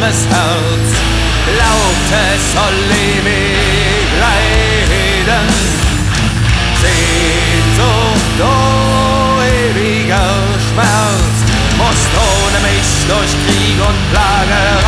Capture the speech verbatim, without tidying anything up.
armes Herz, glaubt es soll ewig leiden. Sehnsucht, oh ewiger Schmerz, musst ohne mich durch Krieg und Plage